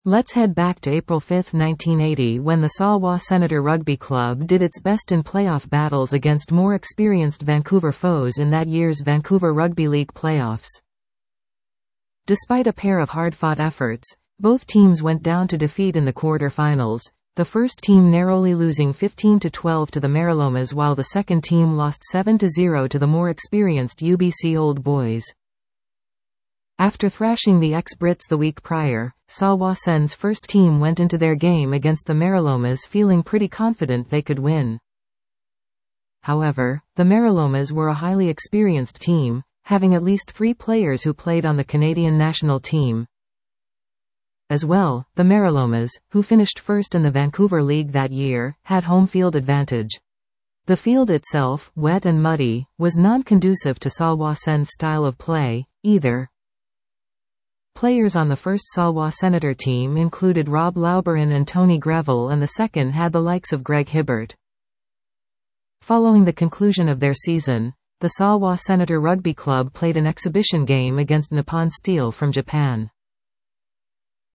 Let's head back to April 5, 1980, when the Salwa Senator Rugby Club did its best in playoff battles against more experienced Vancouver foes in that year's Vancouver Rugby League playoffs. Despite a pair of hard-fought efforts, both teams went down to defeat in the quarter-finals, the first team narrowly losing 15-12 to the Marilomas while the second team lost 7-0 to the more experienced UBC Old Boys. After thrashing the ex-Brits the week prior, Salwa Sen's first team went into their game against the Marilomas feeling pretty confident they could win. However, the Marilomas were a highly experienced team, having at least 3 players who played on the Canadian national team. As well, the Marilomas, who finished first in the Vancouver League that year, had home field advantage. The field itself, wet and muddy, was non-conducive to Salwa Sen's style of play, either. Players on the first Salwa Senator team included Rob Lauberin and Tony Greville, and the second had the likes of Greg Hibbert. Following the conclusion of their season, the Salwa Senator Rugby Club played an exhibition game against Nippon Steel from Japan.